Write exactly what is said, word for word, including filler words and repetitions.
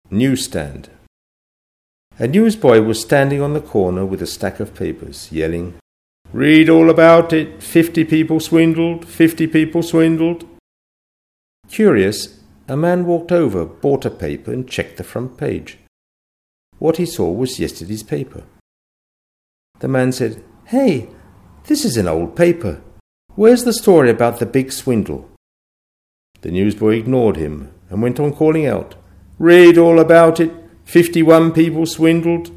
Newsstand. A newsboy was standing on the corner with a stack of papers, yelling, "Read all about it! Fifty people swindled! Fifty people swindled!" Curious, a man walked over, bought a paper and checked the front page. What he saw was yesterday's paper. The man said, "Hey, this is an old paper. Where's the story about the big swindle?" The newsboy ignored him and went on calling out, "Read all about it! Fifty-one people swindled!